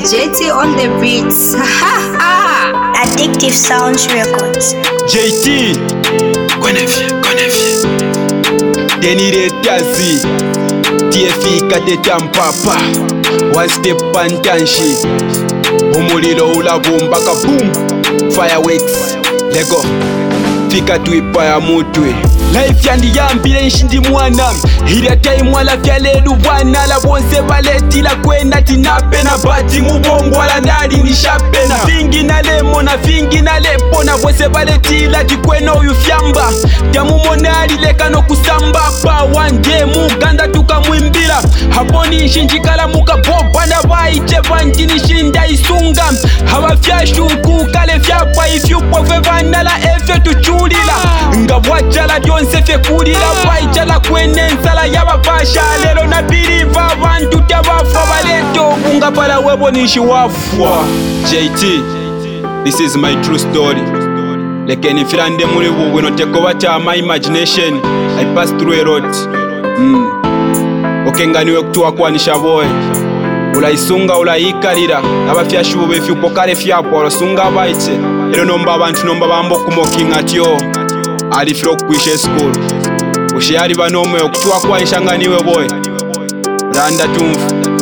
JT on the beats. Addictive Sounds Records. JT Denire Tazi TFI Kateta Mpapa One step pantanshi Umulilo ulabumba kaboom Fireworks Lego Fika tuipa ya mutwe Life yandi yambile nshindi mwana Hira time wala fyalelu wana La bonse baleti la kwena tinape na bati mubongo wala nari nishape na fingi na lemo na fingi na lepo na bonse baleti la tikwena uyu fyamba Jamu monari leka no kusamba pa wanje muganda tuka mwimbila Haponi nshinjikala muka boba na baiche vanji nishinda isunga Hawa fyashuku kale fyapa ifyupo fevana la efe tuchulila Nga wachala dyonse fe kulila Baichala kwene nsala yabafasha Lelo na biliva abantu tyabafa baleto Bunga pala webo nishi wafwa JT, this is my true story Lekeni filande mulibu When I take over to my imagination I pass through a road Okenganiwe kutuwa kwa nishaboy Ulaisunga ulaikalira Abafyashubu befyupo kale fyapo Olasunga baiche Ero nomba abantu nomba bambo kumoking atyo Alifiro kukwishe school Ushiyari banomwe okutuwa kwa nishanganiwe boy Landa tumfu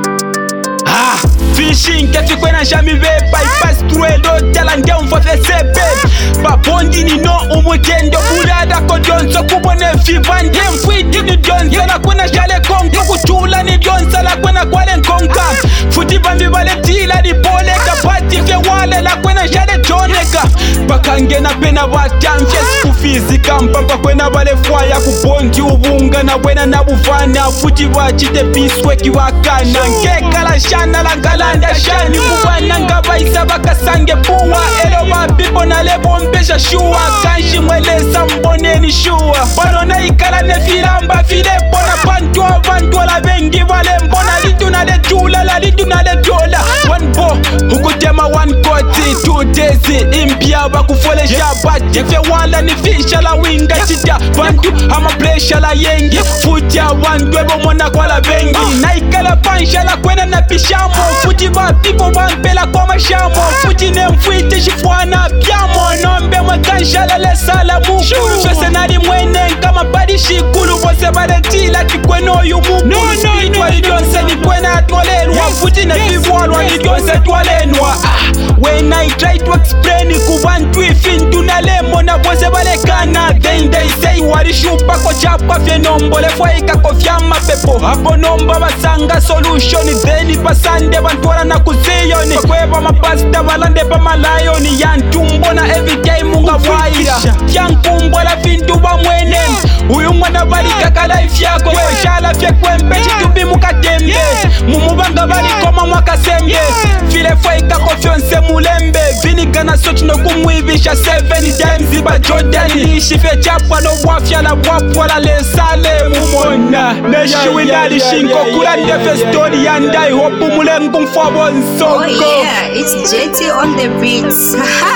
Fishing kefi kwena shami vepa Ipas truedo tala nge umfothe sepe Babondi ni no umutendo Bulada ko jonso kubone fivande Mfwiti ni jonso la kwena shale konka Kuchula ni jonso la kwena kwale nkonka Futi bambi vale tila ni boleka Pati fe wale la kwena shale choneka Bakange na pena watamfye Sikufizika mpampa kwena vale fwaya Kubondi ubunga na wena na bufana Futi wachite piswe kiwakana Nkeka la shana la galanda shani Mubana nga baisa bakasange puwa Elo mabibo na lebo mpesha shuwa Kanshi mwelesa mboneni shuwa Bano na ikala ne filamba filepo Na pantwa vantwa la vengi vale mbona Litu na le chula la litu na le dola One bo hukutema one koti 2 days impia bakufole shabati Efe wala ni fisha la winga chita Bantu hama plesha la yengi Futia wantu ebo mona kwa la vengi Na ikala pansha la kwena na pishamo Futi ba pipo bampela kwa mashamo Futi ne mfuite shifwana piamo Nombe mwakansha la lesa la mukuru Shose nari mwene kama badi shikulu Bose baletila kikweno yu mukuru Spitwa lidionse ni kwena atolelwa Futi ne vivualwa lidionse twalenwa When I try to explain kubantu ifintu na lemo na bose balekana Then they say warishupa ko chapa fye nombole fwaika ko fyama pepo Hapo nomba basanga solution Then pasande bantwara na kuziyoni Kweba mapasta balande pa malayoni Yantumbo na everyday munga waira Yankumbo la fintu ba mwene Uyu mwana balika ka life yako Shala fye kwembe chitubi mukatembe Mumubanga balikoma mwaka sembe File fwaika ko fyonse mulembe Vinika na sochi no kumwivisha 7 times Ba Jordan Shife chapwa no wafya la wapwa la lesale Mumona Neshi winali shinko kula ndefe story Yandai hopu mulengu mfabo nsoko Oh yeah, it's JT on the beats.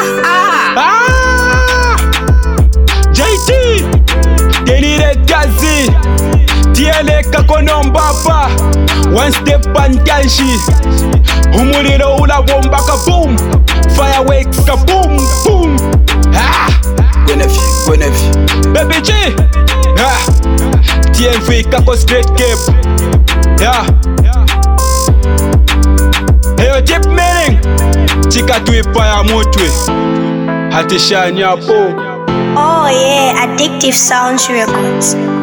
JT Denire Tazi Tieleka konombapa One step pantanshi Umulilo ulabomba kaboom Fireworks kaboom boom Gwenefi Baby G TMV kako straight cape Heyo deep meaning Chika tuipa ya mutwe Hatishanya po Oh yeah, Addictive Sounds Records.